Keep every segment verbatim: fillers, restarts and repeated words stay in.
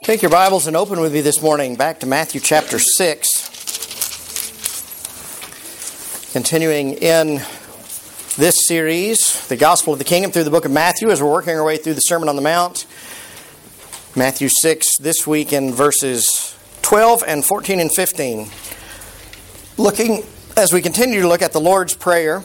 Take your Bibles and open with me this morning back to Matthew chapter six. Continuing in this series, the Gospel of the Kingdom through the book of Matthew, as we're working our way through the Sermon on the Mount. Matthew six, this week in verses twelve and fourteen and fifteen. Looking, as we continue to look at the Lord's Prayer,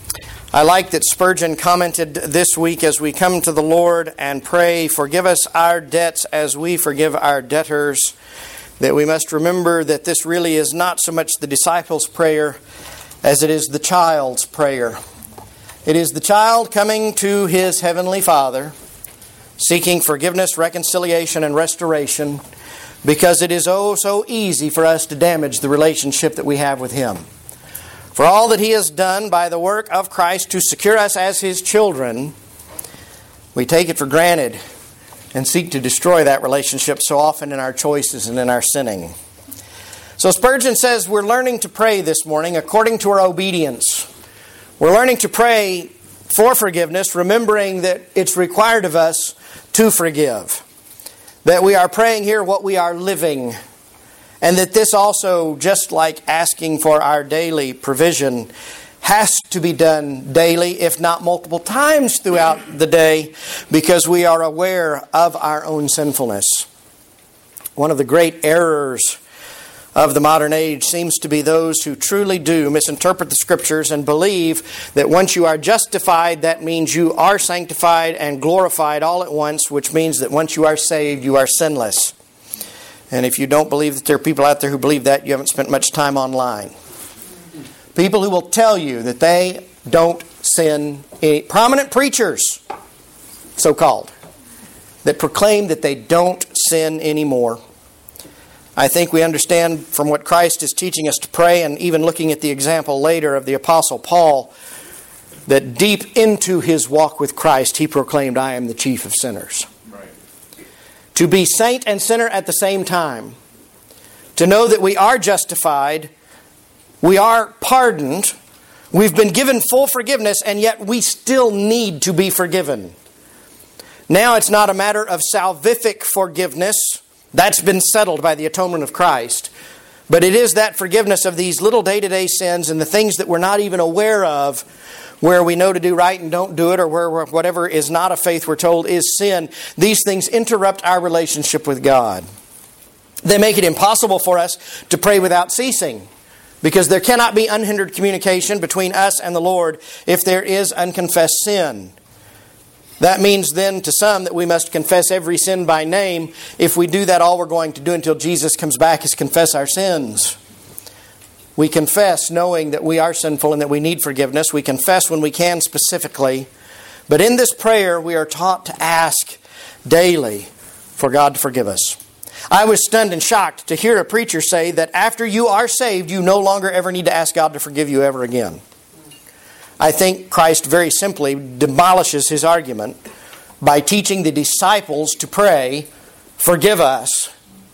I like that Spurgeon commented this week as we come to the Lord and pray, forgive us our debts as we forgive our debtors, that we must remember that this really is not so much the disciples' prayer as it is the child's prayer. It is the child coming to his heavenly Father, seeking forgiveness, reconciliation, and restoration, because it is oh so easy for us to damage the relationship that we have with Him. For all that He has done by the work of Christ to secure us as His children, we take it for granted and seek to destroy that relationship so often in our choices and in our sinning. So Spurgeon says we're learning to pray this morning according to our obedience. We're learning to pray for forgiveness, remembering that it's required of us to forgive. That we are praying here what we are living. And that this also, just like asking for our daily provision, has to be done daily, if not multiple times throughout the day, because we are aware of our own sinfulness. One of the great errors of the modern age seems to be those who truly do misinterpret the Scriptures and believe that once you are justified, that means you are sanctified and glorified all at once, which means that once you are saved, you are sinless. And if you don't believe that there are people out there who believe that, you haven't spent much time online. People who will tell you that they don't sin. Any, prominent preachers, so-called, that proclaim that they don't sin anymore. I think we understand from what Christ is teaching us to pray, and even looking at the example later of the Apostle Paul, that deep into his walk with Christ, he proclaimed, I am the chief of sinners. To be saint and sinner at the same time. To know that we are justified, we are pardoned, we've been given full forgiveness, and yet we still need to be forgiven. Now it's not a matter of salvific forgiveness. That's been settled by the atonement of Christ. But it is that forgiveness of these little day-to-day sins and the things that we're not even aware of, where we know to do right and don't do it, or where whatever is not of faith, we're told, is sin. These things interrupt our relationship with God. They make it impossible for us to pray without ceasing, because there cannot be unhindered communication between us and the Lord if there is unconfessed sin. That means then to some that we must confess every sin by name. If we do that, all we're going to do until Jesus comes back is confess our sins. We confess knowing that we are sinful and that we need forgiveness. We confess when we can specifically. But in this prayer, we are taught to ask daily for God to forgive us. I was stunned and shocked to hear a preacher say that after you are saved, you no longer ever need to ask God to forgive you ever again. I think Christ very simply demolishes his argument by teaching the disciples to pray, forgive us.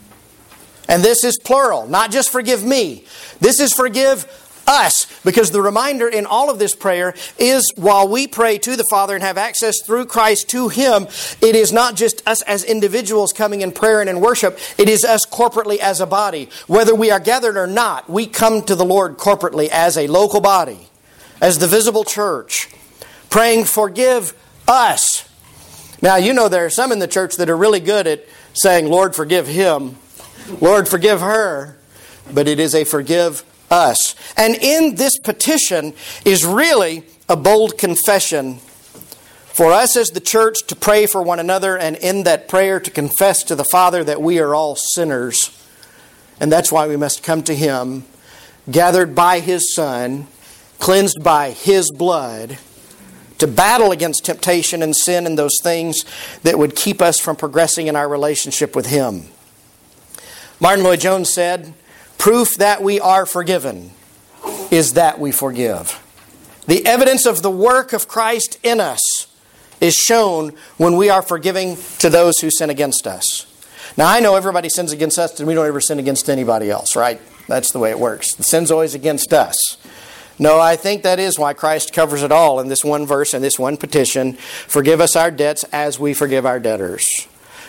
And this is plural, not just forgive me. This is forgive us. Because the reminder in all of this prayer is while we pray to the Father and have access through Christ to Him, it is not just us as individuals coming in prayer and in worship. It is us corporately as a body. Whether we are gathered or not, we come to the Lord corporately as a local body, as the visible church, praying forgive us. Now, you know there are some in the church that are really good at saying, Lord, forgive him. Lord, forgive her. But it is a forgive us. And in this petition is really a bold confession for us as the church to pray for one another, and in that prayer to confess to the Father that we are all sinners. And that's why we must come to Him, gathered by His Son, cleansed by His blood, to battle against temptation and sin and those things that would keep us from progressing in our relationship with Him. Martin Lloyd-Jones said, proof that we are forgiven is that we forgive. The evidence of the work of Christ in us is shown when we are forgiving to those who sin against us. Now, I know everybody sins against us and we don't ever sin against anybody else, right? That's the way it works. The sin's always against us. No, I think that is why Christ covers it all in this one verse and this one petition. Forgive us our debts as we forgive our debtors.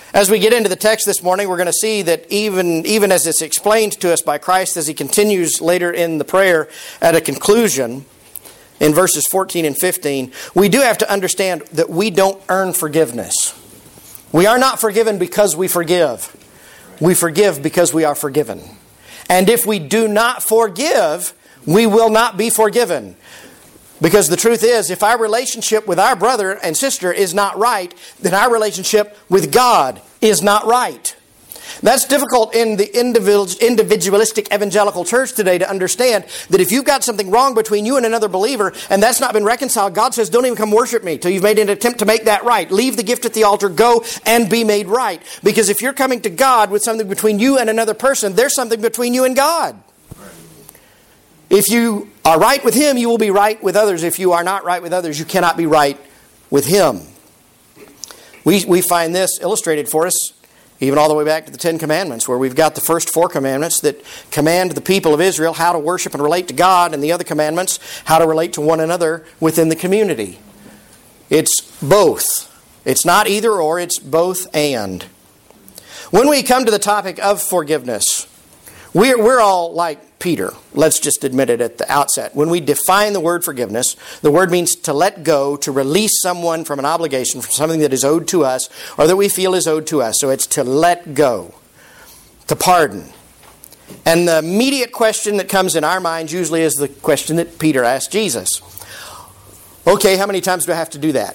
As we get into the text this morning, we're going to see that even, even as it's explained to us by Christ, as He continues later in the prayer at a conclusion, in verses fourteen and fifteen, we do have to understand that we don't earn forgiveness. We are not forgiven because we forgive. We forgive because we are forgiven. And if we do not forgive, we will not be forgiven. Because the truth is, if our relationship with our brother and sister is not right, then our relationship with God is not right. That's difficult in the individualistic evangelical church today to understand that if you've got something wrong between you and another believer and that's not been reconciled, God says, don't even come worship me till you've made an attempt to make that right. Leave the gift at the altar, go and be made right. Because if you're coming to God with something between you and another person, there's something between you and God. If you are right with Him, you will be right with others. If you are not right with others, you cannot be right with Him. We, we find this illustrated for us even all the way back to the Ten Commandments, where we've got the first four commandments that command the people of Israel how to worship and relate to God, and the other commandments how to relate to one another within the community. It's both. It's not either or, it's both and. When we come to the topic of forgiveness, we're, we're all like Peter. Let's just admit it at the outset. When we define the word forgiveness, the word means to let go, to release someone from an obligation, from something that is owed to us, or that we feel is owed to us. So it's to let go, to pardon. And the immediate question that comes in our minds usually is the question that Peter asked Jesus. Okay, how many times do I have to do that?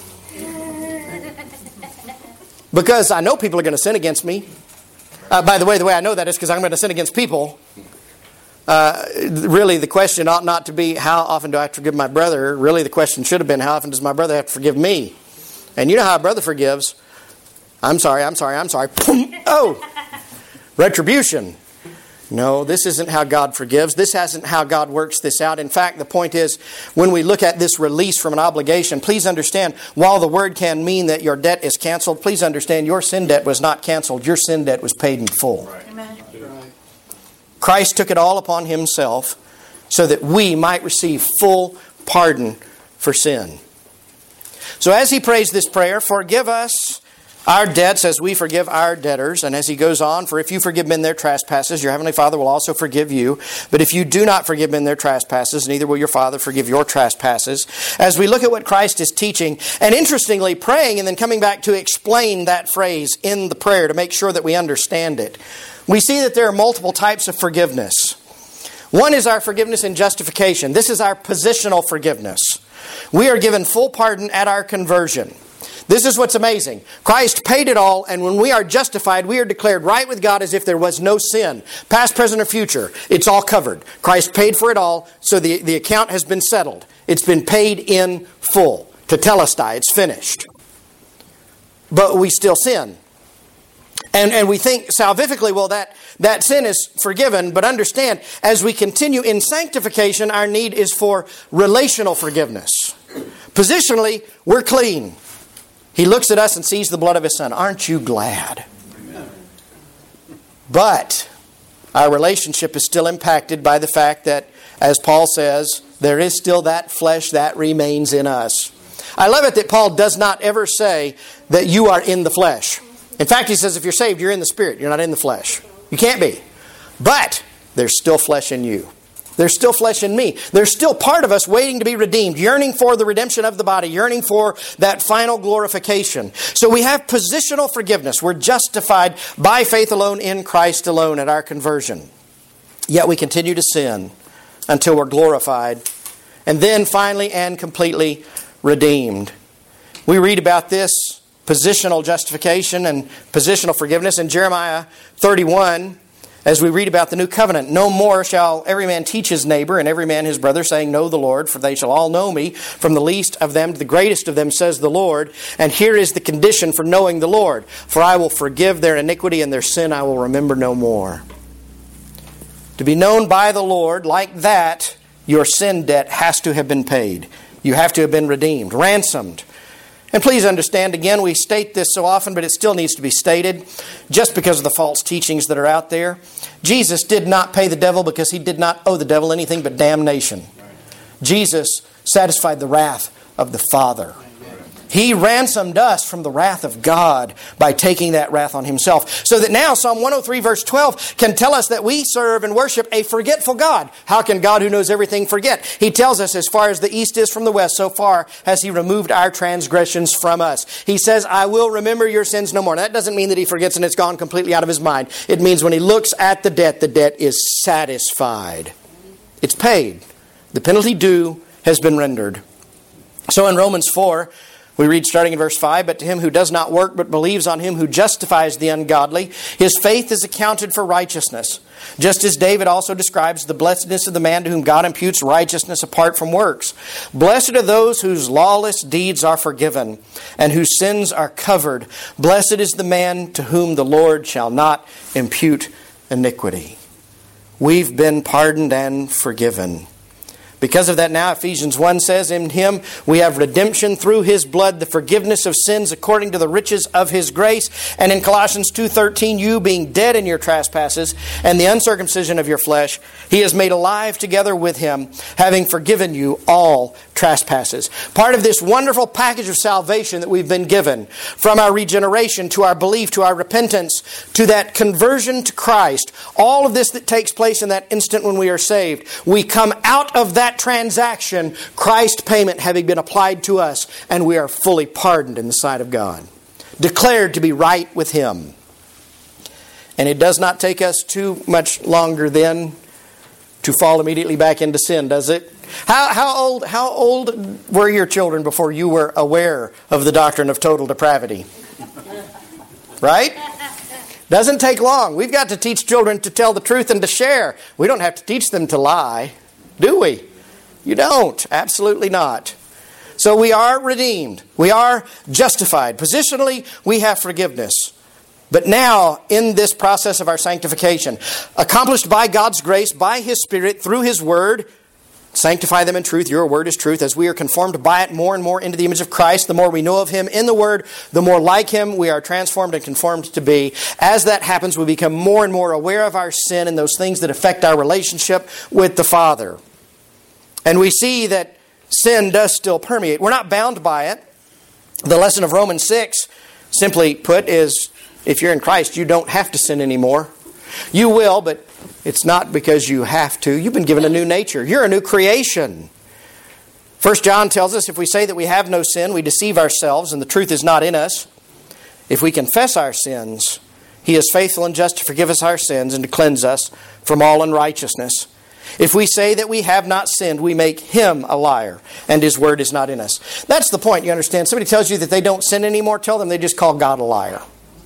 Because I know people are going to sin against me. Uh, by the way, the way I know that is because I'm going to sin against people. Uh, really, the question ought not to be, how often do I have to forgive my brother? Really, the question should have been, how often does my brother have to forgive me? And you know how a brother forgives. I'm sorry, I'm sorry, I'm sorry. Oh! Retribution. No, this isn't how God forgives. This isn't how God works this out. In fact, the point is, when we look at this release from an obligation, please understand, while the word can mean that your debt is canceled, please understand your sin debt was not canceled. Your sin debt was paid in full. Right. Amen. Christ took it all upon Himself so that we might receive full pardon for sin. So as he prays this prayer, forgive us our debts as we forgive our debtors. And as he goes on, for if you forgive men their trespasses, your heavenly Father will also forgive you. But if you do not forgive men their trespasses, neither will your Father forgive your trespasses. As we look at what Christ is teaching, and interestingly praying and then coming back to explain that phrase in the prayer to make sure that we understand it, we see that there are multiple types of forgiveness. One is our forgiveness in justification. This is our positional forgiveness. We are given full pardon at our conversion. This is what's amazing. Christ paid it all, and when we are justified, we are declared right with God as if there was no sin. Past, present, or future, it's all covered. Christ paid for it all, so the, the account has been settled. It's been paid in full. Tetelestai, it's finished. But we still sin. And, and we think salvifically, well, that, that sin is forgiven. But understand, as we continue in sanctification, our need is for relational forgiveness. Positionally, we're clean. He looks at us and sees the blood of His Son. Aren't you glad? Amen. But our relationship is still impacted by the fact that, as Paul says, there is still that flesh that remains in us. I love it that Paul does not ever say that you are in the flesh. In fact, he says if you're saved, you're in the Spirit. You're not in the flesh. You can't be. But there's still flesh in you. There's still flesh in me. There's still part of us waiting to be redeemed, yearning for the redemption of the body, yearning for that final glorification. So we have positional forgiveness. We're justified by faith alone in Christ alone at our conversion. Yet we continue to sin until we're glorified. And then finally and completely redeemed. We read about this positional justification and positional forgiveness in Jeremiah thirty-one, as we read about the new covenant. No more shall every man teach his neighbor and every man his brother, saying, know the Lord, for they shall all know me, from the least of them to the greatest of them, says the Lord. And here is the condition for knowing the Lord. For I will forgive their iniquity, and their sin I will remember no more. To be known by the Lord like that, your sin debt has to have been paid. You have to have been redeemed, ransomed. And please understand, again, we state this so often, but it still needs to be stated, just because of the false teachings that are out there. Jesus did not pay the devil because He did not owe the devil anything but damnation. Jesus satisfied the wrath of the Father. He ransomed us from the wrath of God by taking that wrath on Himself. So that now Psalm one oh three verse twelve can tell us that we serve and worship a forgetful God. How can God who knows everything forget? He tells us as far as the east is from the west, so far has He removed our transgressions from us. He says, I will remember your sins no more. Now, that doesn't mean that He forgets and it's gone completely out of His mind. It means when He looks at the debt, the debt is satisfied. It's paid. The penalty due has been rendered. So in Romans four, we read starting in verse five, but to him who does not work but believes on Him who justifies the ungodly, his faith is accounted for righteousness. Just as David also describes the blessedness of the man to whom God imputes righteousness apart from works. Blessed are those whose lawless deeds are forgiven and whose sins are covered. Blessed is the man to whom the Lord shall not impute iniquity. We've been pardoned and forgiven. Because of that now, Ephesians one says, in Him we have redemption through His blood, the forgiveness of sins according to the riches of His grace. And in Colossians two thirteen, you being dead in your trespasses and the uncircumcision of your flesh, He has made alive together with Him, having forgiven you all trespasses. Part of this wonderful package of salvation that we've been given, from our regeneration to our belief, to our repentance, to that conversion to Christ, all of this that takes place in that instant when we are saved, we come out of that transaction, Christ's payment having been applied to us, and we are fully pardoned in the sight of God, declared to be right with Him. And it does not take us too much longer then to fall immediately back into sin, does it? How, how old how old were your children before you were aware of the doctrine of total depravity? Right? Doesn't take long. We've got to teach children to tell the truth and to share. We don't have to teach them to lie, do we? You don't. Absolutely not. So we are redeemed. We are justified. Positionally, we have forgiveness. But now, in this process of our sanctification, accomplished by God's grace, by His Spirit, through His Word, sanctify them in truth. Your Word is truth. As we are conformed by it more and more into the image of Christ, the more we know of Him in the Word, the more like Him we are transformed and conformed to be. As that happens, we become more and more aware of our sin and those things that affect our relationship with the Father. And we see that sin does still permeate. We're not bound by it. The lesson of Romans six, simply put, is if you're in Christ, you don't have to sin anymore. You will, but it's not because you have to. You've been given a new nature. You're a new creation. First John tells us if we say that we have no sin, we deceive ourselves and the truth is not in us. If we confess our sins, He is faithful and just to forgive us our sins and to cleanse us from all unrighteousness. If we say that we have not sinned, we make Him a liar, and His Word is not in us. That's the point, you understand. Somebody tells you that they don't sin anymore, tell them they just call God a liar.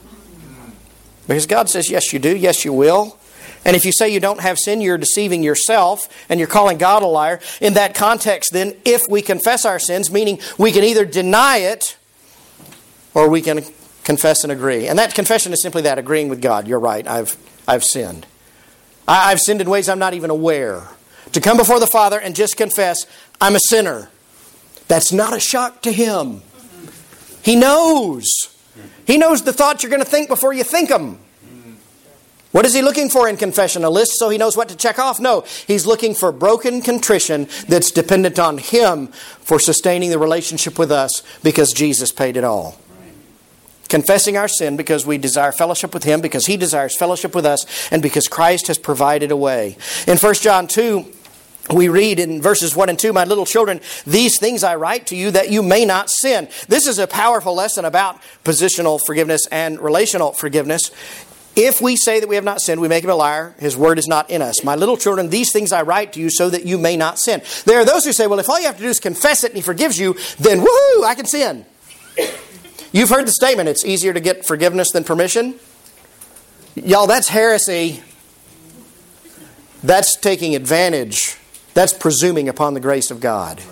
Because God says, yes, you do, yes, you will. And if you say you don't have sin, you're deceiving yourself, and you're calling God a liar. In that context, then, if we confess our sins, meaning we can either deny it, or we can confess and agree. And that confession is simply that, agreeing with God. You're right, I've I've sinned. I've sinned in ways I'm not even aware. To come before the Father and just confess, I'm a sinner. That's not a shock to Him. He knows. He knows the thoughts you're going to think before you think them. What is He looking for in confession? A list so He knows what to check off? No. He's looking for broken contrition that's dependent on Him for sustaining the relationship with us because Jesus paid it all. Confessing our sin because we desire fellowship with Him, because He desires fellowship with us, and because Christ has provided a way. In First John two, we read in verses one and two, my little children, these things I write to you that you may not sin. This is a powerful lesson about positional forgiveness and relational forgiveness. If we say that we have not sinned, we make Him a liar. His Word is not in us. My little children, these things I write to you so that you may not sin. There are those who say, well, if all you have to do is confess it and He forgives you, then woohoo, I can sin. You've heard the statement, it's easier to get forgiveness than permission. Y'all, that's heresy. That's taking advantage. That's presuming upon the grace of God.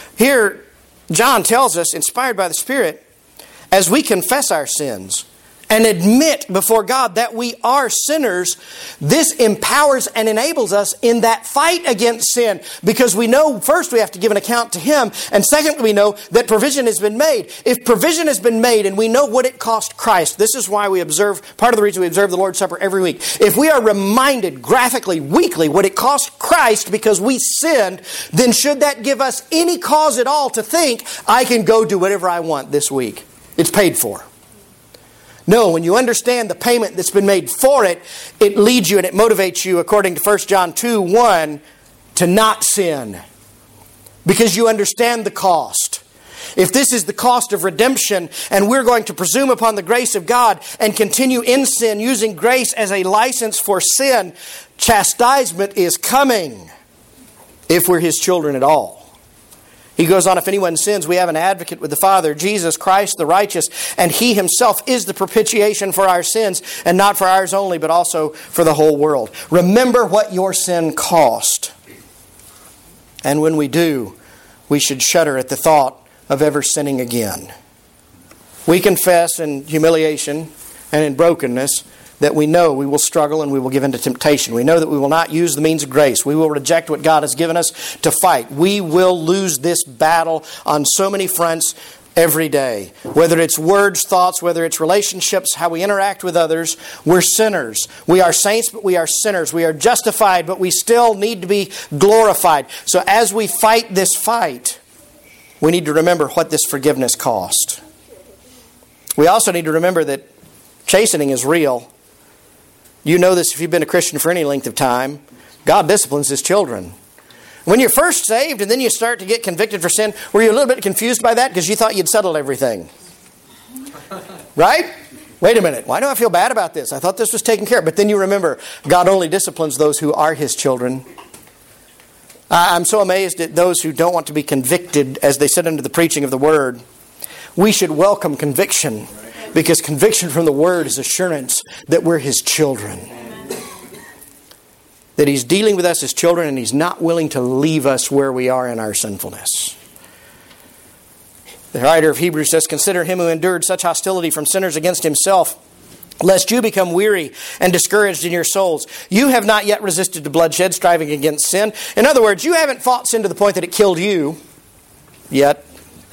Here, John tells us, inspired by the Spirit, as we confess our sins and admit before God that we are sinners, this empowers and enables us in that fight against sin. Because we know, first, we have to give an account to Him. And secondly, we know that provision has been made. If provision has been made and we know what it cost Christ, this is why we observe, part of the reason we observe the Lord's Supper every week. If we are reminded graphically, weekly, what it cost Christ because we sinned, then should that give us any cause at all to think, I can go do whatever I want this week? It's paid for. No, when you understand the payment that's been made for it, it leads you and it motivates you, according to First John two one, to not sin. Because you understand the cost. If this is the cost of redemption, and we're going to presume upon the grace of God and continue in sin, using grace as a license for sin, chastisement is coming if we're His children at all. He goes on, if anyone sins, we have an advocate with the Father, Jesus Christ the righteous, and He Himself is the propitiation for our sins, and not for ours only, but also for the whole world. Remember what your sin cost. And when we do, we should shudder at the thought of ever sinning again. We confess in humiliation and in brokenness that we know we will struggle and we will give in to temptation. We know that we will not use the means of grace. We will reject what God has given us to fight. We will lose this battle on so many fronts every day. Whether it's words, thoughts, whether it's relationships, how we interact with others, we're sinners. We are saints, but we are sinners. We are justified, but we still need to be glorified. So as we fight this fight, we need to remember what this forgiveness cost. We also need to remember that chastening is real. You know this if you've been a Christian for any length of time. God disciplines His children. When you're first saved and then you start to get convicted for sin, were you a little bit confused by that because you thought you'd settled everything? Right? Wait a minute. Why do I feel bad about this? I thought this was taken care of. But then you remember, God only disciplines those who are His children. I'm so amazed at those who don't want to be convicted as they sit under the preaching of the Word. We should welcome conviction, because conviction from the Word is assurance that we're His children. That He's dealing with us as children and He's not willing to leave us where we are in our sinfulness. The writer of Hebrews says, consider Him who endured such hostility from sinners against Himself, lest you become weary and discouraged in your souls. You have not yet resisted to bloodshed, striving against sin. In other words, you haven't fought sin to the point that it killed you yet.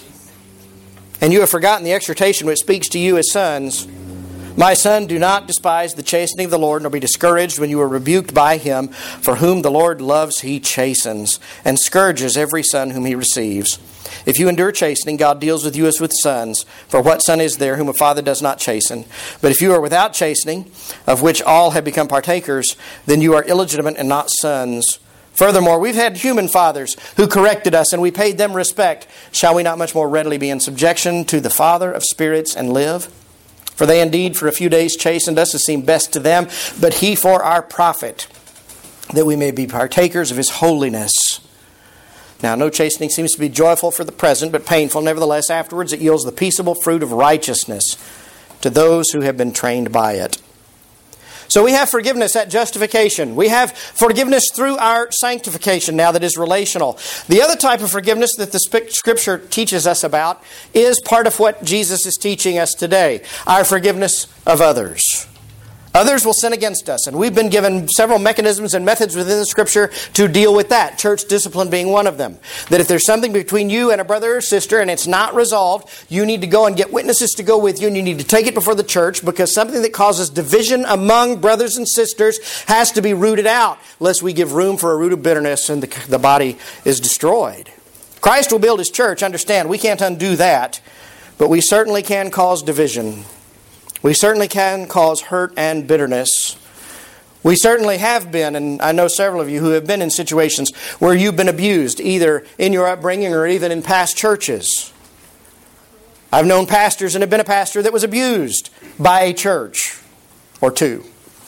And you have forgotten the exhortation which speaks to you as sons. My son, do not despise the chastening of the Lord, nor be discouraged when you are rebuked by Him. For whom the Lord loves, He chastens, and scourges every son whom He receives. If you endure chastening, God deals with you as with sons. For what son is there whom a father does not chasten? But if you are without chastening, of which all have become partakers, then you are illegitimate and not sons. Furthermore, we've had human fathers who corrected us, and we paid them respect. Shall we not much more readily be in subjection to the Father of spirits and live? For they indeed for a few days chastened us as seemed best to them, but He for our profit, that we may be partakers of His holiness. Now, no chastening seems to be joyful for the present, but painful. Nevertheless, afterwards it yields the peaceable fruit of righteousness to those who have been trained by it. So we have forgiveness at justification. We have forgiveness through our sanctification now that is relational. The other type of forgiveness that the Scripture teaches us about is part of what Jesus is teaching us today. Our forgiveness of others. Others will sin against us, and we've been given several mechanisms and methods within the Scripture to deal with that, church discipline being one of them. That if there's something between you and a brother or sister and it's not resolved, you need to go and get witnesses to go with you, and you need to take it before the church, because something that causes division among brothers and sisters has to be rooted out, lest we give room for a root of bitterness and the, the body is destroyed. Christ will build His church, understand, we can't undo that, but we certainly can cause division. We certainly can cause hurt and bitterness. We certainly have been, and I know several of you who have been in situations where you've been abused, either in your upbringing or even in past churches. I've known pastors and have been a pastor that was abused by a church or two.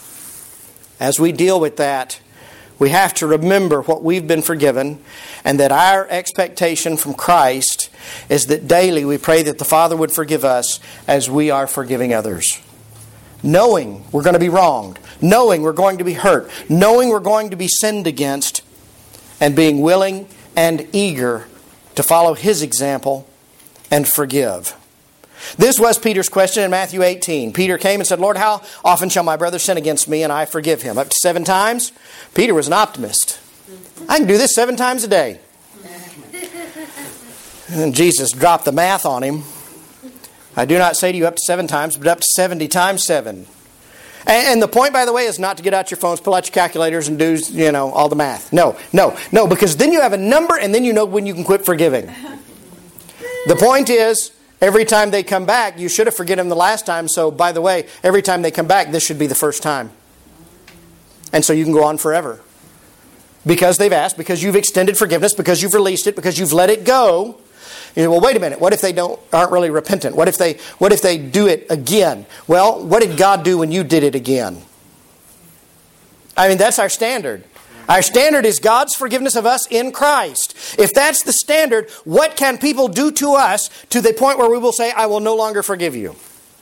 As we deal with that, we have to remember what we've been forgiven, and that our expectation from Christ is that daily we pray that the Father would forgive us as we are forgiving others. Knowing we're going to be wronged, knowing we're going to be hurt, knowing we're going to be sinned against, and being willing and eager to follow His example and forgive. This was Peter's question in Matthew eighteen. Peter came and said, Lord, how often shall my brother sin against me and I forgive him? Up to seven times? Peter was an optimist. I can do this seven times a day. And Jesus dropped the math on him. I do not say to you up to seven times, but up to seventy times seven. And the point, by the way, is not to get out your phones, pull out your calculators, and do, you know, all the math. No, no, no, because then you have a number, and then you know when you can quit forgiving. The point is, every time they come back, you should have forgiven them the last time. So, by the way, every time they come back, this should be the first time. And so you can go on forever. Because they've asked, because you've extended forgiveness, because you've released it, because you've let it go. You know, well, wait a minute. What if they don't aren't really repentant? What if they what if they do it again? Well, what did God do when you did it again? I mean, that's our standard. Our standard is God's forgiveness of us in Christ. If that's the standard, what can people do to us to the point where we will say, I will no longer forgive you?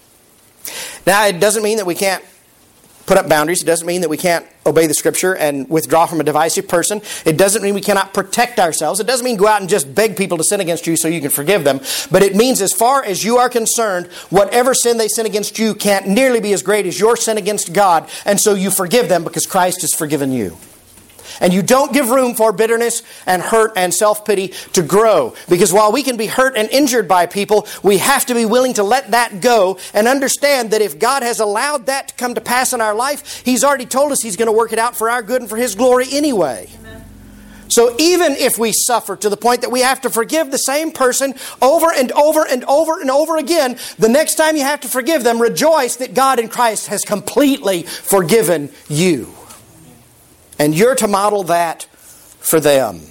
Now, it doesn't mean that we can't put up boundaries. It doesn't mean that we can't obey the Scripture and withdraw from a divisive person. It doesn't mean we cannot protect ourselves. It doesn't mean go out and just beg people to sin against you so you can forgive them. But it means as far as you are concerned, whatever sin they sin against you can't nearly be as great as your sin against God. And so you forgive them because Christ has forgiven you. And you don't give room for bitterness and hurt and self-pity to grow. Because while we can be hurt and injured by people, we have to be willing to let that go and understand that if God has allowed that to come to pass in our life, He's already told us He's going to work it out for our good and for His glory anyway. Amen. So even if we suffer to the point that we have to forgive the same person over and over and over and over again, the next time you have to forgive them, rejoice that God in Christ has completely forgiven you. And you're to model that for them.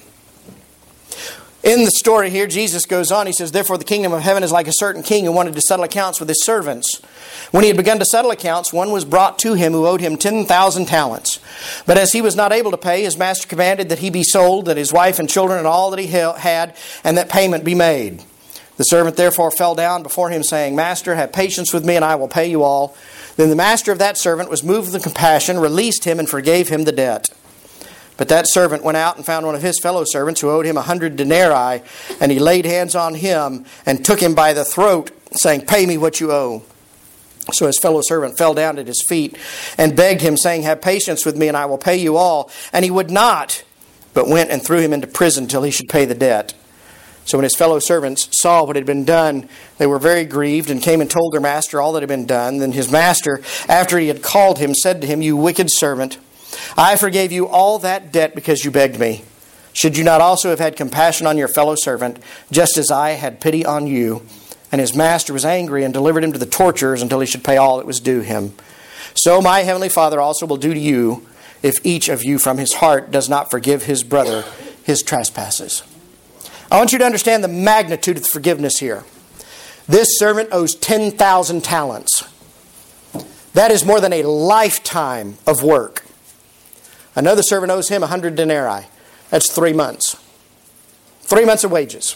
In the story here, Jesus goes on. He says, therefore the kingdom of heaven is like a certain king who wanted to settle accounts with his servants. When he had begun to settle accounts, one was brought to him who owed him ten thousand talents. But as he was not able to pay, his master commanded that he be sold, that his wife and children and all that he had, and that payment be made. The servant therefore fell down before him, saying, Master, have patience with me, and I will pay you all. Then the master of that servant was moved with compassion, released him, and forgave him the debt. But that servant went out and found one of his fellow servants who owed him a hundred denarii, and he laid hands on him and took him by the throat, saying, Pay me what you owe. So his fellow servant fell down at his feet and begged him, saying, Have patience with me, and I will pay you all. And he would not, but went and threw him into prison till he should pay the debt. So when his fellow servants saw what had been done, they were very grieved and came and told their master all that had been done. Then his master, after he had called him, said to him, You wicked servant, I forgave you all that debt because you begged me. Should you not also have had compassion on your fellow servant, just as I had pity on you? And his master was angry and delivered him to the torturers until he should pay all that was due him. So my heavenly Father also will do to you if each of you from his heart does not forgive his brother his trespasses. I want you to understand the magnitude of the forgiveness here. This servant owes ten thousand talents. That is more than a lifetime of work. Another servant owes him a hundred denarii. That's three months. Three months of wages.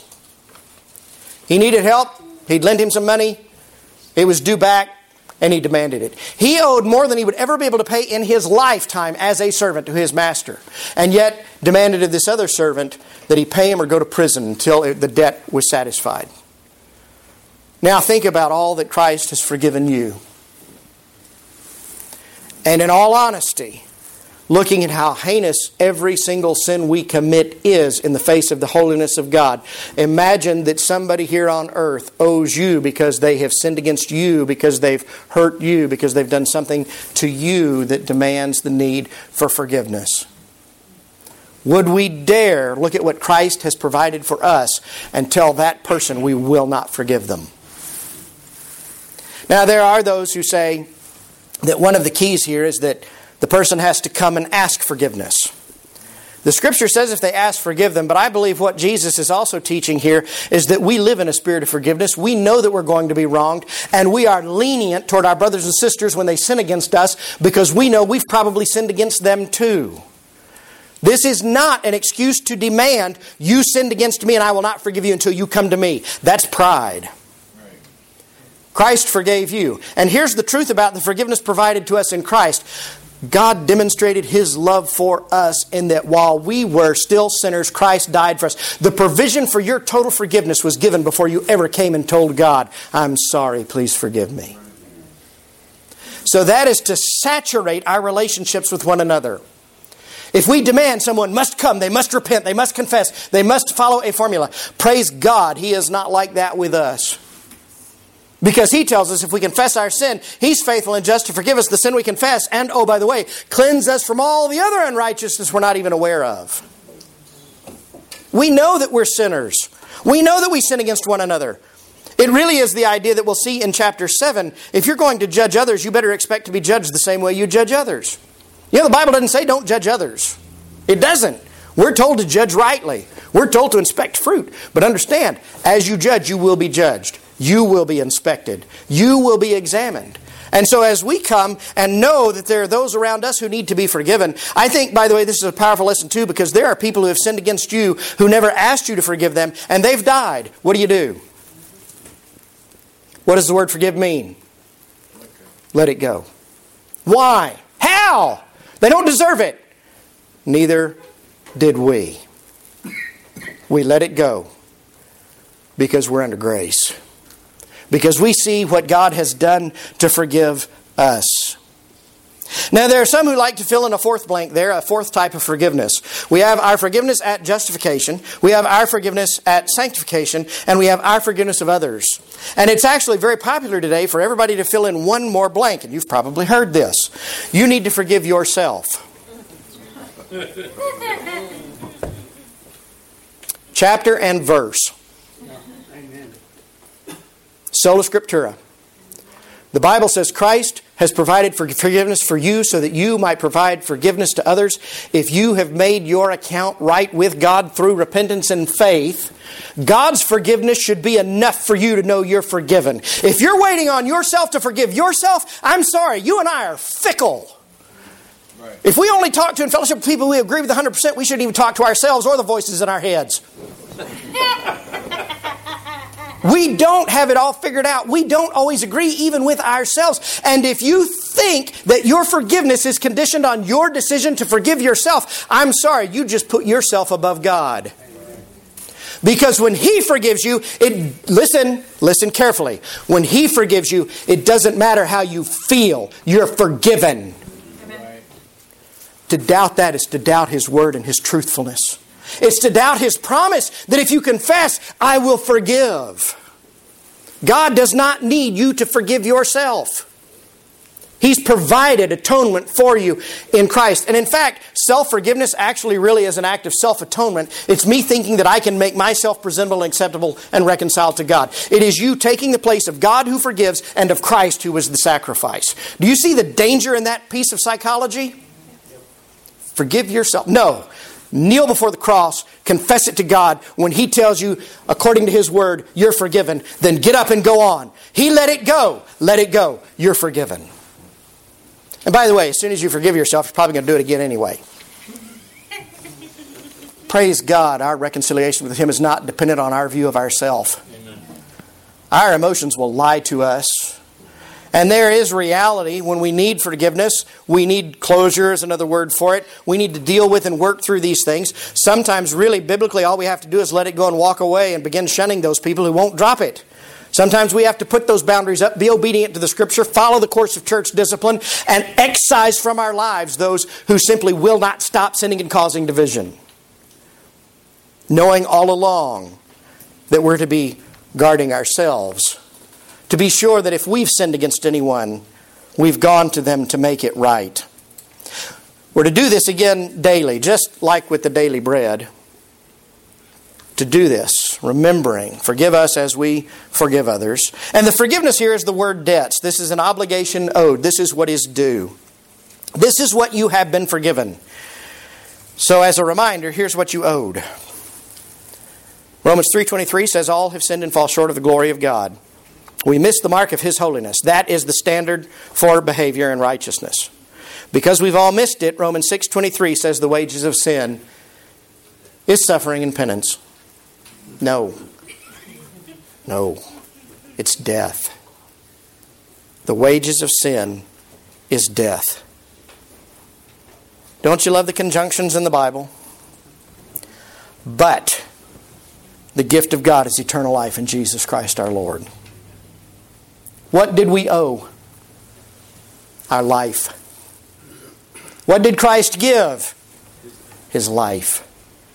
He needed help. He'd lent him some money. It was due back, and he demanded it. He owed more than he would ever be able to pay in his lifetime as a servant to his master. And yet demanded of this other servant that he pay him or go to prison until the debt was satisfied. Now think about all that Christ has forgiven you. And in all honesty, looking at how heinous every single sin we commit is in the face of the holiness of God. Imagine that somebody here on earth owes you because they have sinned against you, because they've hurt you, because they've done something to you that demands the need for forgiveness. Would we dare look at what Christ has provided for us and tell that person we will not forgive them? Now, there are those who say that one of the keys here is that the person has to come and ask forgiveness. The Scripture says if they ask, forgive them. But I believe what Jesus is also teaching here is that we live in a spirit of forgiveness. We know that we're going to be wronged. And we are lenient toward our brothers and sisters when they sin against us because we know we've probably sinned against them too. This is not an excuse to demand, you sinned against me and I will not forgive you until you come to me. That's pride. Christ forgave you. And here's the truth about the forgiveness provided to us in Christ. God demonstrated His love for us in that while we were still sinners, Christ died for us. The provision for your total forgiveness was given before you ever came and told God, I'm sorry, please forgive me. So that is to saturate our relationships with one another. If we demand someone must come, they must repent, they must confess, they must follow a formula, praise God, He is not like that with us. Because He tells us if we confess our sin, He's faithful and just to forgive us the sin we confess. And, oh, by the way, cleanse us from all the other unrighteousness we're not even aware of. We know that we're sinners. We know that we sin against one another. It really is the idea that we'll see in chapter seven. If you're going to judge others, you better expect to be judged the same way you judge others. You know, the Bible doesn't say don't judge others. It doesn't. We're told to judge rightly. We're told to inspect fruit. But understand, as you judge, you will be judged. You will be inspected. You will be examined. And so as we come and know that there are those around us who need to be forgiven, I think, by the way, this is a powerful lesson too, because there are people who have sinned against you who never asked you to forgive them, and they've died. What do you do? What does the word forgive mean? Let it go. Why? How? They don't deserve it. Neither did we. We let it go because we're under grace. Because we see what God has done to forgive us. Now, there are some who like to fill in a fourth blank there, a fourth type of forgiveness. We have our forgiveness at justification, we have our forgiveness at sanctification, and we have our forgiveness of others. And it's actually very popular today for everybody to fill in one more blank, and you've probably heard this. You need to forgive yourself. Chapter and verse. Sola Scriptura. The Bible says Christ has provided for forgiveness for you so that you might provide forgiveness to others. If you have made your account right with God through repentance and faith, God's forgiveness should be enough for you to know you're forgiven. If you're waiting on yourself to forgive yourself, I'm sorry, you and I are fickle. Right. If we only talk to and fellowship with people we agree with one hundred percent, we shouldn't even talk to ourselves or the voices in our heads. We don't have it all figured out. We don't always agree even with ourselves. And if you think that your forgiveness is conditioned on your decision to forgive yourself, I'm sorry, you just put yourself above God. Because when He forgives you, it listen, listen carefully. When He forgives you, it doesn't matter how you feel. You're forgiven. Amen. To doubt that is to doubt His word and His truthfulness. It's to doubt His promise that if you confess, I will forgive. God does not need you to forgive yourself. He's provided atonement for you in Christ. And in fact, self-forgiveness actually really is an act of self-atonement. It's me thinking that I can make myself presentable and acceptable and reconciled to God. It is you taking the place of God who forgives and of Christ who was the sacrifice. Do you see the danger in that piece of psychology? Forgive yourself. No. Kneel before the cross, confess it to God. When He tells you, according to His word, you're forgiven, then get up and go on. He let it go. Let it go. You're forgiven. And by the way, as soon as you forgive yourself, you're probably going to do it again anyway. Praise God, our reconciliation with Him is not dependent on our view of ourselves. Our emotions will lie to us. And there is reality when we need forgiveness. We need closure is another word for it. We need to deal with and work through these things. Sometimes really biblically all we have to do is let it go and walk away and begin shunning those people who won't drop it. Sometimes we have to put those boundaries up, be obedient to the Scripture, follow the course of church discipline, and excise from our lives those who simply will not stop sinning and causing division. Knowing all along that we're to be guarding ourselves. To be sure that if we've sinned against anyone, we've gone to them to make it right. We're to do this again daily, just like with the daily bread. To do this, remembering, forgive us as we forgive others. And the forgiveness here is the word debts. This is an obligation owed. This is what is due. This is what you have been forgiven. So as a reminder, here's what you owed. Romans three twenty-three says, all have sinned and fall short of the glory of God. We miss the mark of His holiness. That is the standard for behavior and righteousness. Because we've all missed it, Romans six twenty-three says the wages of sin is suffering and penance. No. No. It's death. The wages of sin is death. Don't you love the conjunctions in the Bible? But the gift of God is eternal life in Jesus Christ our Lord. What did we owe? Our life. What did Christ give? His life.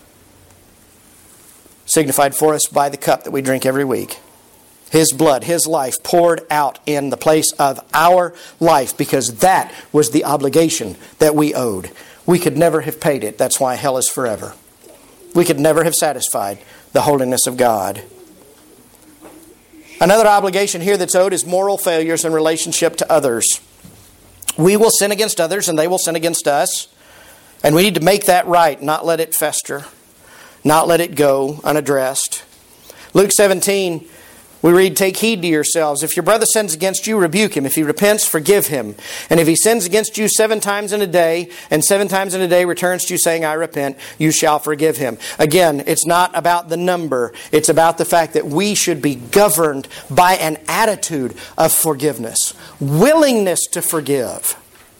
Signified for us by the cup that we drink every week. His blood, His life poured out in the place of our life, because that was the obligation that we owed. We could never have paid it. That's why hell is forever. We could never have satisfied the holiness of God. Another obligation here that's owed is moral failures in relationship to others. We will sin against others and they will sin against us. And we need to make that right, not let it fester, not let it go unaddressed. Luke seventeen, we read, "Take heed to yourselves. If your brother sins against you, rebuke him. If he repents, forgive him. And if he sins against you seven times in a day, and seven times in a day returns to you saying, I repent, you shall forgive him." Again, it's not about the number. It's about the fact that we should be governed by an attitude of forgiveness. Willingness to forgive.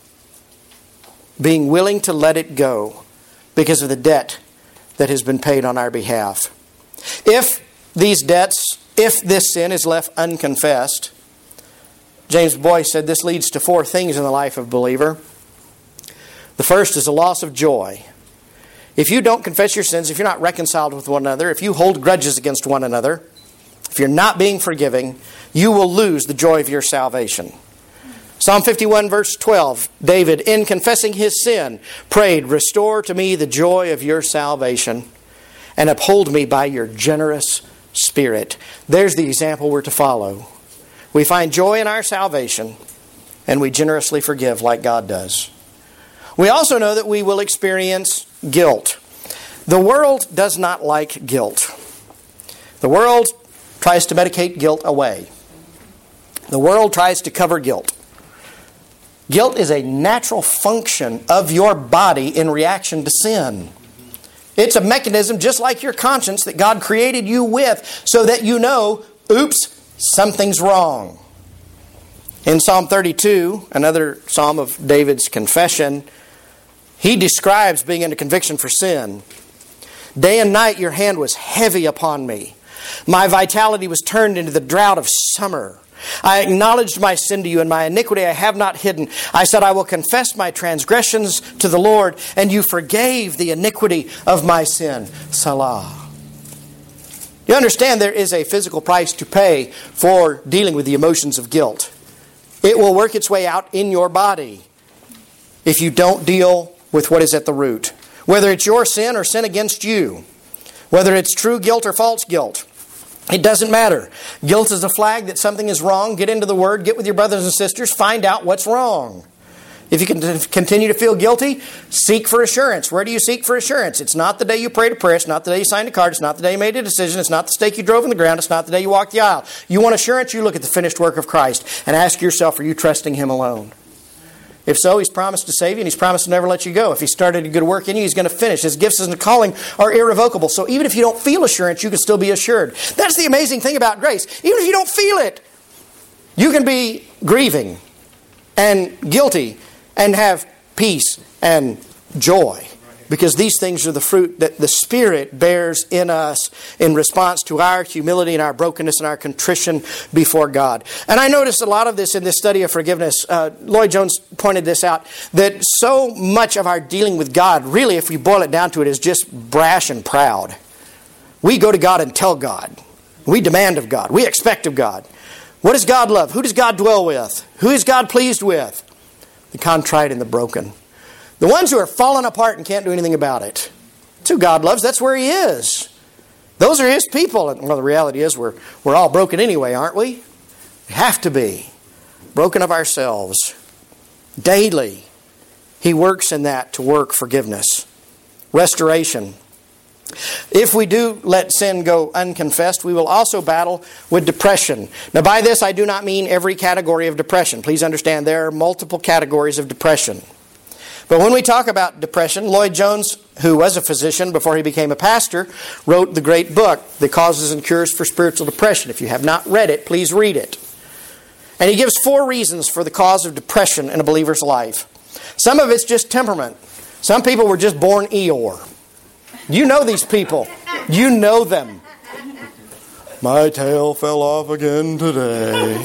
Being willing to let it go because of the debt that has been paid on our behalf. If these debts If this sin is left unconfessed, James Boyce said this leads to four things in the life of a believer. The first is a loss of joy. If you don't confess your sins, if you're not reconciled with one another, if you hold grudges against one another, if you're not being forgiving, you will lose the joy of your salvation. Psalm fifty-one verse twelve, David, in confessing his sin, prayed, "Restore to me the joy of your salvation, and uphold me by your generous Spirit." There's the example we're to follow. We find joy in our salvation, and we generously forgive like God does. We also know that we will experience guilt. The world does not like guilt. The world tries to medicate guilt away. The world tries to cover guilt. Guilt is a natural function of your body in reaction to sin. It's a mechanism just like your conscience that God created you with so that you know, oops, something's wrong. In Psalm thirty-two, another psalm of David's confession, he describes being under conviction for sin. "Day and night your hand was heavy upon me. My vitality was turned into the drought of summer. I acknowledged my sin to you, and my iniquity I have not hidden. I said, I will confess my transgressions to the Lord, and you forgave the iniquity of my sin." Salah. You understand there is a physical price to pay for dealing with the emotions of guilt. It will work its way out in your body if you don't deal with what is at the root. Whether it's your sin or sin against you. Whether it's true guilt or false guilt. It doesn't matter. Guilt is a flag that something is wrong. Get into the Word. Get with your brothers and sisters. Find out what's wrong. If you can continue to feel guilty, seek for assurance. Where do you seek for assurance? It's not the day you prayed a prayer. It's not the day you signed a card. It's not the day you made a decision. It's not the stake you drove in the ground. It's not the day you walked the aisle. You want assurance? You look at the finished work of Christ and ask yourself, are you trusting Him alone? If so, He's promised to save you and He's promised to never let you go. If He started a good work in you, He's going to finish. His gifts and calling are irrevocable. So even if you don't feel assurance, you can still be assured. That's the amazing thing about grace. Even if you don't feel it, you can be grieving and guilty and have peace and joy. Because these things are the fruit that the Spirit bears in us in response to our humility and our brokenness and our contrition before God. And I noticed a lot of this in this study of forgiveness. Uh, Lloyd Jones pointed this out, that so much of our dealing with God, really, if we boil it down to it, is just brash and proud. We go to God and tell God. We demand of God. We expect of God. What does God love? Who does God dwell with? Who is God pleased with? The contrite and the broken. The ones who are falling apart and can't do anything about it. That's who God loves. That's where He is. Those are His people. And well, the reality is we're, we're all broken anyway, aren't we? We have to be. Broken of ourselves. Daily. He works in that to work forgiveness. Restoration. If we do let sin go unconfessed, we will also battle with depression. Now by this I do not mean every category of depression. Please understand there are multiple categories of depression. But when we talk about depression, Lloyd Jones, who was a physician before he became a pastor, wrote the great book, The Causes and Cures for Spiritual Depression. If you have not read it, please read it. And he gives four reasons for the cause of depression in a believer's life. Some of it's just temperament. Some people were just born Eeyore. You know these people. You know them. My tail fell off again today.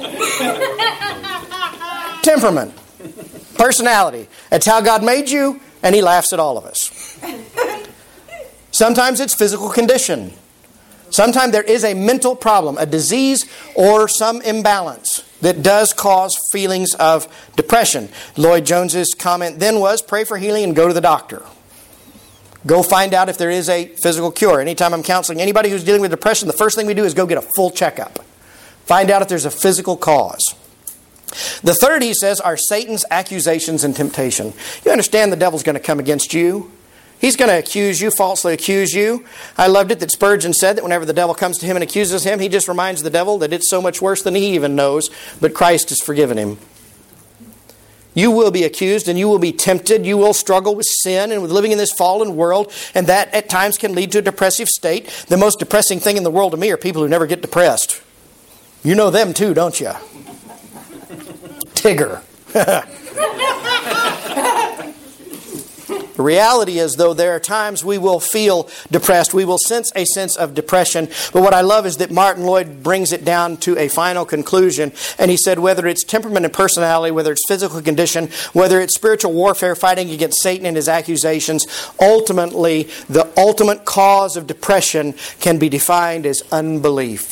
Temperament. Personality. That's how God made you, and He laughs at all of us. Sometimes it's physical condition. Sometimes there is a mental problem, a disease, or some imbalance that does cause feelings of depression. Lloyd Jones's comment then was, pray for healing and go to the doctor. Go find out if there is a physical cure. Anytime I'm counseling anybody who's dealing with depression, the first thing we do is go get a full checkup. Find out if there's a physical cause. The third, he says, are Satan's accusations and temptation. You understand the devil's going to come against you. He's going to accuse you, falsely accuse you. I loved it that Spurgeon said that whenever the devil comes to him and accuses him, he just reminds the devil that it's so much worse than he even knows, but Christ has forgiven him. You will be accused and you will be tempted. You will struggle with sin and with living in this fallen world, and that at times can lead to a depressive state. The most depressing thing in the world to me are people who never get depressed. You know them too, don't you? Tigger. The reality is, though, there are times we will feel depressed. We will sense a sense of depression. But what I love is that Martin Lloyd brings it down to a final conclusion. And he said whether it's temperament and personality, whether it's physical condition, whether it's spiritual warfare, fighting against Satan and his accusations, ultimately, the ultimate cause of depression can be defined as unbelief.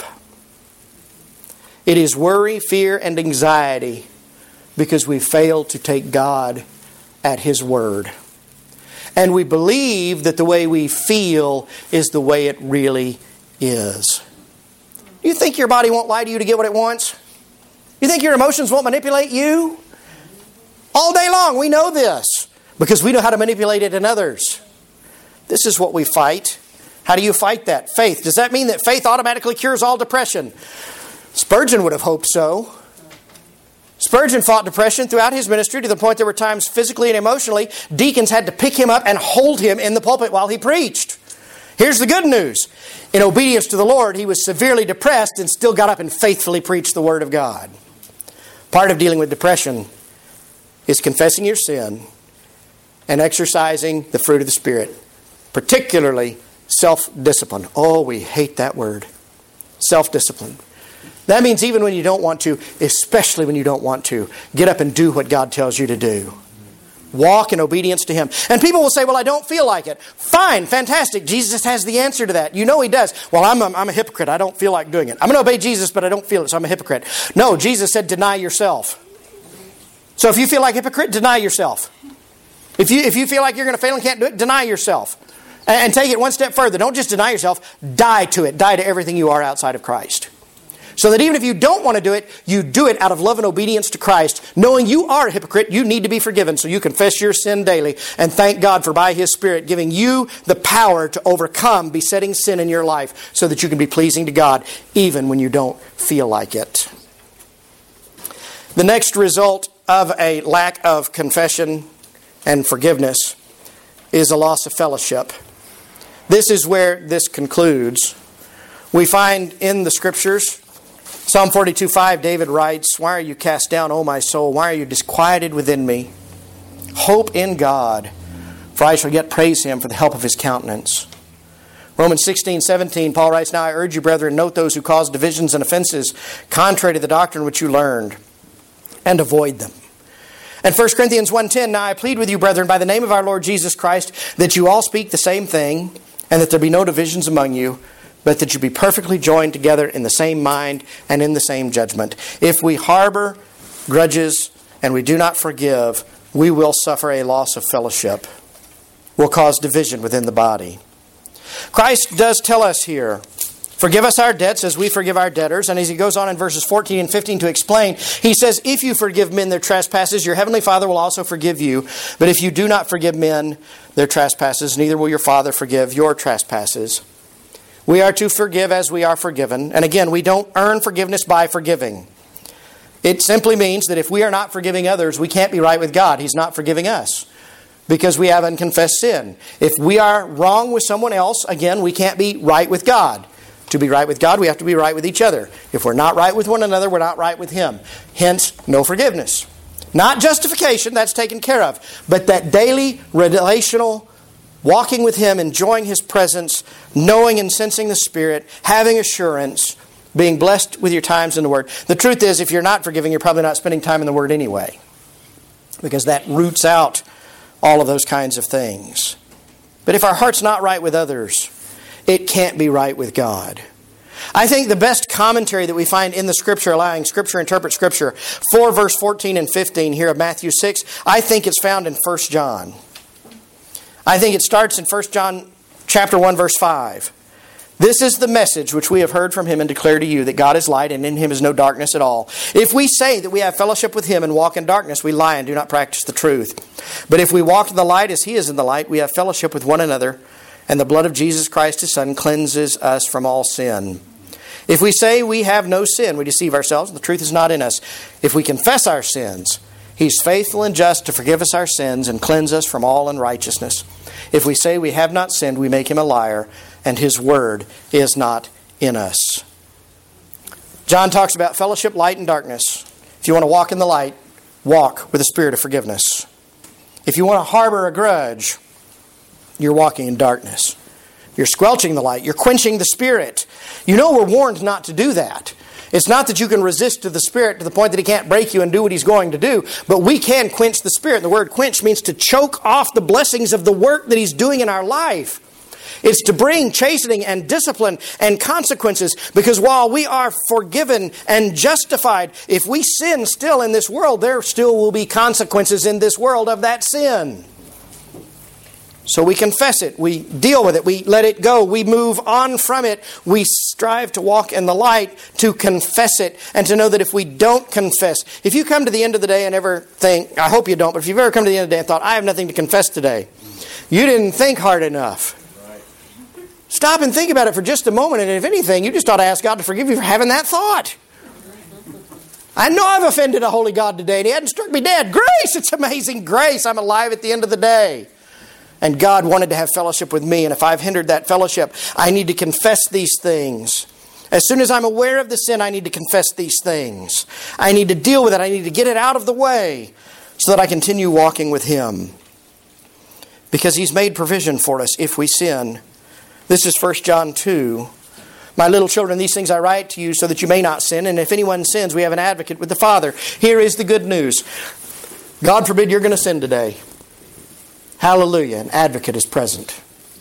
It is worry, fear, and anxiety because we fail to take God at His word. And we believe that the way we feel is the way it really is. You think your body won't lie to you to get what it wants? You think your emotions won't manipulate you? All day long, we know this because we know how to manipulate it in others. This is what we fight. How do you fight that? Faith. Does that mean that faith automatically cures all depression? Spurgeon would have hoped so. Spurgeon fought depression throughout his ministry to the point there were times physically and emotionally deacons had to pick him up and hold him in the pulpit while he preached. Here's the good news. In obedience to the Lord, he was severely depressed and still got up and faithfully preached the Word of God. Part of dealing with depression is confessing your sin and exercising the fruit of the Spirit, particularly self-discipline. Oh, we hate that word. Self-discipline. That means even when you don't want to, especially when you don't want to, get up and do what God tells you to do. Walk in obedience to Him. And people will say, well, I don't feel like it. Fine, fantastic. Jesus has the answer to that. You know He does. Well, I'm a, I'm a hypocrite. I don't feel like doing it. I'm going to obey Jesus, but I don't feel it, so I'm a hypocrite. No, Jesus said deny yourself. So if you feel like a hypocrite, deny yourself. If you, if you feel like you're going to fail and can't do it, deny yourself. And, and take it one step further. Don't just deny yourself. Die to it. Die to everything you are outside of Christ. So that even if you don't want to do it, you do it out of love and obedience to Christ. Knowing you are a hypocrite, you need to be forgiven. So you confess your sin daily and thank God for by His Spirit giving you the power to overcome besetting sin in your life so that you can be pleasing to God even when you don't feel like it. The next result of a lack of confession and forgiveness is a loss of fellowship. This is where this concludes. We find in the Scriptures, Psalm forty-two five, David writes, why are you cast down, O my soul? Why are you disquieted within me? Hope in God, for I shall yet praise Him for the help of His countenance. Romans sixteen seventeen, Paul writes, now I urge you, brethren, note those who cause divisions and offenses, contrary to the doctrine which you learned, and avoid them. And First Corinthians one ten, now I plead with you, brethren, by the name of our Lord Jesus Christ, that you all speak the same thing, and that there be no divisions among you, but that you be perfectly joined together in the same mind and in the same judgment. If we harbor grudges and we do not forgive, we will suffer a loss of fellowship. We'll cause division within the body. Christ does tell us here, forgive us our debts as we forgive our debtors. And as He goes on in verses fourteen and fifteen to explain, He says, if you forgive men their trespasses, your heavenly Father will also forgive you. But if you do not forgive men their trespasses, neither will your Father forgive your trespasses. We are to forgive as we are forgiven. And again, we don't earn forgiveness by forgiving. It simply means that if we are not forgiving others, we can't be right with God. He's not forgiving us because we have unconfessed sin. If we are wrong with someone else, again, we can't be right with God. To be right with God, we have to be right with each other. If we're not right with one another, we're not right with Him. Hence, no forgiveness. Not justification, that's taken care of. But that daily relational walking with Him, enjoying His presence, knowing and sensing the Spirit, having assurance, being blessed with your times in the Word. The truth is, if you're not forgiving, you're probably not spending time in the Word anyway. Because that roots out all of those kinds of things. But if our heart's not right with others, it can't be right with God. I think the best commentary that we find in the Scripture, allowing Scripture interpret Scripture, for verse fourteen and fifteen here of Matthew six, I think it's found in First John. I think it starts in First John chapter one, verse five. This is the message which we have heard from Him and declare to you, that God is light and in Him is no darkness at all. If we say that we have fellowship with Him and walk in darkness, we lie and do not practice the truth. But if we walk in the light as He is in the light, we have fellowship with one another, and the blood of Jesus Christ His Son cleanses us from all sin. If we say we have no sin, we deceive ourselves, and the truth is not in us. If we confess our sins, He's faithful and just to forgive us our sins and cleanse us from all unrighteousness. If we say we have not sinned, we make Him a liar, and His word is not in us. John talks about fellowship, light, and darkness. If you want to walk in the light, walk with a spirit of forgiveness. If you want to harbor a grudge, you're walking in darkness. You're squelching the light. You're quenching the Spirit. You know we're warned not to do that. It's not that you can resist to the Spirit to the point that He can't break you and do what He's going to do, but we can quench the Spirit. The word quench means to choke off the blessings of the work that He's doing in our life. It's to bring chastening and discipline and consequences, because while we are forgiven and justified, if we sin still in this world, there still will be consequences in this world of that sin. So we confess it, we deal with it, we let it go, we move on from it, we strive to walk in the light, to confess it, and to know that if we don't confess, if you come to the end of the day and ever think, I hope you don't, but if you've ever come to the end of the day and thought, I have nothing to confess today, you didn't think hard enough. Stop and think about it for just a moment, and if anything, you just ought to ask God to forgive you for having that thought. I know I've offended a holy God today, and He hadn't struck me dead. Grace! It's amazing grace. I'm alive at the end of the day. And God wanted to have fellowship with me. And if I've hindered that fellowship, I need to confess these things. As soon as I'm aware of the sin, I need to confess these things. I need to deal with it. I need to get it out of the way so that I continue walking with Him. Because He's made provision for us if we sin. This is First John two. My little children, these things I write to you so that you may not sin. And if anyone sins, we have an advocate with the Father. Here is the good news. God forbid you're going to sin today. Hallelujah. An advocate is present.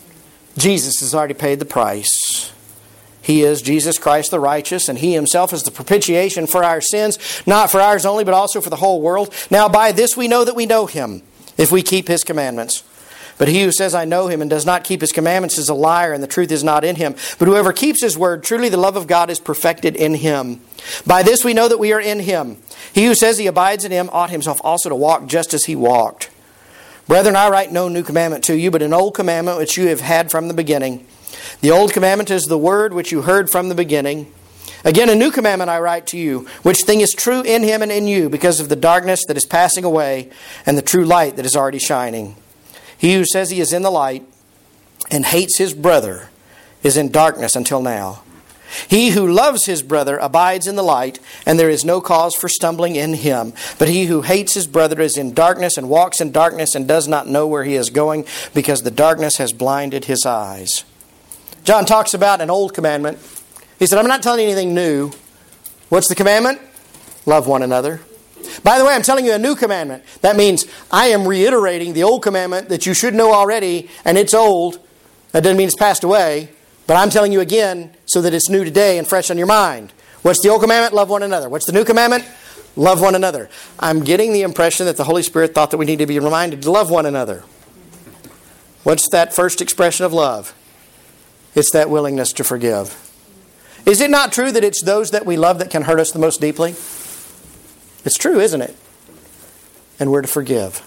Jesus has already paid the price. He is Jesus Christ the righteous, and He Himself is the propitiation for our sins, not for ours only, but also for the whole world. Now by this we know that we know Him, if we keep His commandments. But he who says, I know Him, and does not keep His commandments is a liar, and the truth is not in him. But whoever keeps His word, truly the love of God is perfected in him. By this we know that we are in Him. He who says he abides in Him ought himself also to walk just as He walked. Brethren, I write no new commandment to you, but an old commandment which you have had from the beginning. The old commandment is the word which you heard from the beginning. Again, a new commandment I write to you, which thing is true in Him and in you, because of the darkness that is passing away, and the true light that is already shining. He who says he is in the light and hates his brother is in darkness until now. He who loves his brother abides in the light, and there is no cause for stumbling in him. But he who hates his brother is in darkness and walks in darkness and does not know where he is going, because the darkness has blinded his eyes. John talks about an old commandment. He said, I'm not telling you anything new. What's the commandment? Love one another. By the way, I'm telling you a new commandment. That means I am reiterating the old commandment that you should know already, and it's old. That doesn't mean it's passed away. But I'm telling you again so that it's new today and fresh on your mind. What's the old commandment? Love one another. What's the new commandment? Love one another. I'm getting the impression that the Holy Spirit thought that we need to be reminded to love one another. What's that first expression of love? It's that willingness to forgive. Is it not true that it's those that we love that can hurt us the most deeply? It's true, isn't it? And we're to forgive.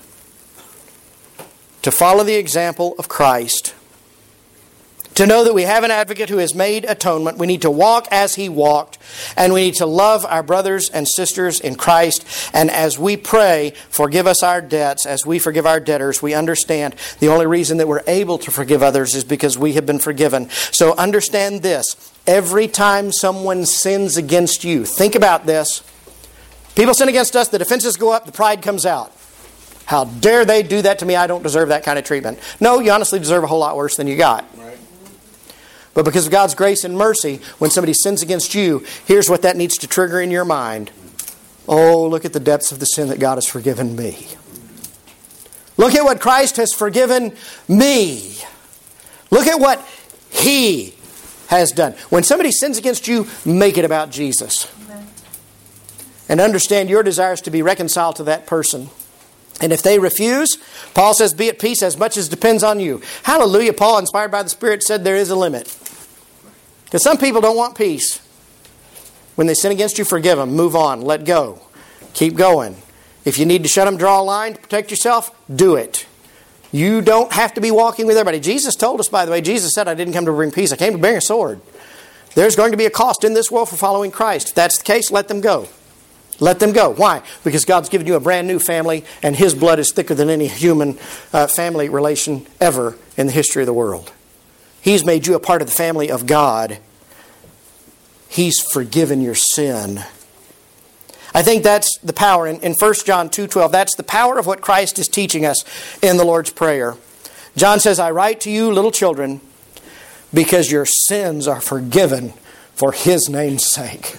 To follow the example of Christ. To know that we have an advocate who has made atonement. We need to walk as He walked. And we need to love our brothers and sisters in Christ. And as we pray, forgive us our debts, as we forgive our debtors, we understand the only reason that we're able to forgive others is because we have been forgiven. So understand this. Every time someone sins against you, think about this. People sin against us, the defenses go up, the pride comes out. How dare they do that to me? I don't deserve that kind of treatment. No, you honestly deserve a whole lot worse than you got. Right. But because of God's grace and mercy, when somebody sins against you, here's what that needs to trigger in your mind. Oh, look at the depths of the sin that God has forgiven me. Look at what Christ has forgiven me. Look at what He has done. When somebody sins against you, make it about Jesus. Amen. And understand your desires to be reconciled to that person. And if they refuse, Paul says, be at peace as much as depends on you. Hallelujah. Paul, inspired by the Spirit, said there is a limit. Because some people don't want peace. When they sin against you, forgive them. Move on. Let go. Keep going. If you need to shut them, draw a line to protect yourself, do it. You don't have to be walking with everybody. Jesus told us, by the way, Jesus said, I didn't come to bring peace. I came to bring a sword. There's going to be a cost in this world for following Christ. If that's the case, let them go. Let them go. Why? Because God's given you a brand new family, and His blood is thicker than any human uh, family relation ever in the history of the world. He's made you a part of the family of God. He's forgiven your sin. I think that's the power. In, in First John two twelve, that's the power of what Christ is teaching us in the Lord's Prayer. John says, I write to you, little children, because your sins are forgiven for His name's sake.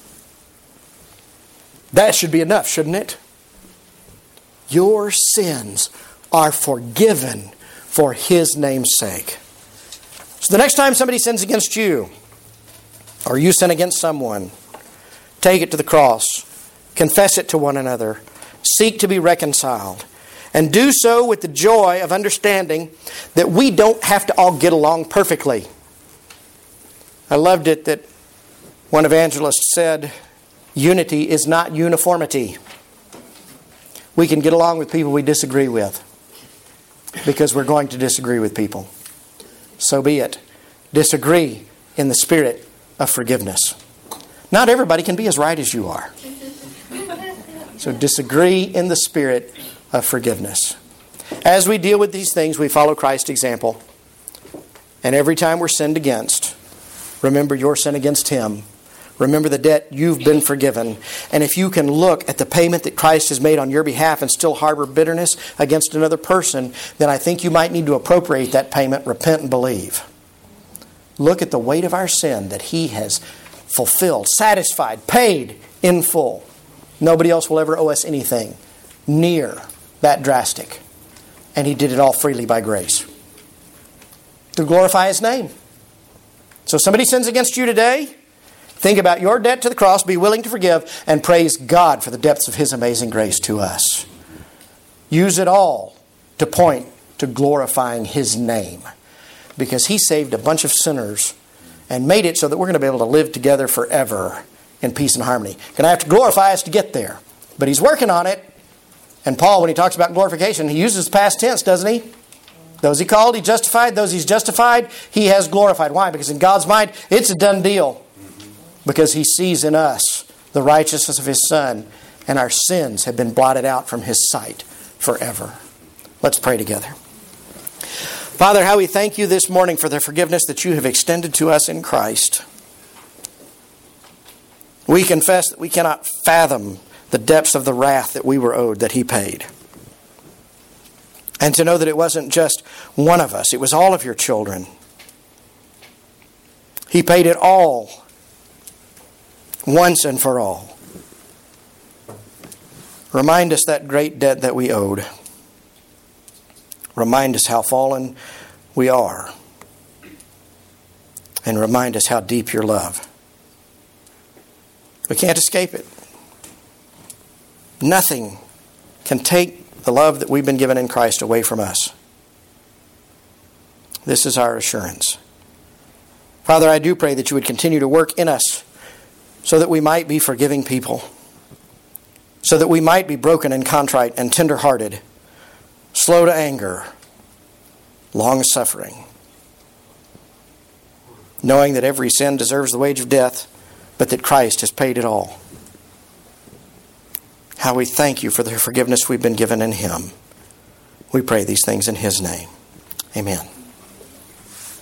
That should be enough, shouldn't it? Your sins are forgiven for His name's sake. So the next time somebody sins against you, or you sin against someone, take it to the cross. Confess it to one another. Seek to be reconciled. And do so with the joy of understanding that we don't have to all get along perfectly. I loved it that one evangelist said, unity is not uniformity. We can get along with people we disagree with because we're going to disagree with people. So be it. Disagree in the spirit of forgiveness. Not everybody can be as right as you are. So disagree in the spirit of forgiveness. As we deal with these things, we follow Christ's example. And every time we're sinned against, remember your sin against Him. Remember the debt you've been forgiven. And if you can look at the payment that Christ has made on your behalf and still harbor bitterness against another person, then I think you might need to appropriate that payment, repent and believe. Look at the weight of our sin that He has fulfilled, satisfied, paid in full. Nobody else will ever owe us anything near that drastic. And He did it all freely by grace. To glorify His name. So if somebody sins against you today, think about your debt to the cross, be willing to forgive, and praise God for the depths of His amazing grace to us. Use it all to point to glorifying His name. Because He saved a bunch of sinners and made it so that we're going to be able to live together forever in peace and harmony. Going to have to glorify us to get there. But He's working on it. And Paul, when he talks about glorification, he uses past tense, doesn't he? Those He called, He justified. Those He's justified, He has glorified. Why? Because in God's mind, it's a done deal. Because He sees in us the righteousness of His Son, and our sins have been blotted out from His sight forever. Let's pray together. Father, how we thank You this morning for the forgiveness that You have extended to us in Christ. We confess that we cannot fathom the depths of the wrath that we were owed, that He paid. And to know that it wasn't just one of us, it was all of Your children. He paid it all, once and for all. Remind us that great debt that we owed. Remind us how fallen we are. And remind us how deep Your love. We can't escape it. Nothing can take the love that we've been given in Christ away from us. This is our assurance. Father, I do pray that You would continue to work in us so that we might be forgiving people, so that we might be broken and contrite and tender-hearted, slow to anger, long-suffering, knowing that every sin deserves the wage of death, but that Christ has paid it all. How we thank You for the forgiveness we've been given in Him. We pray these things in His name. Amen.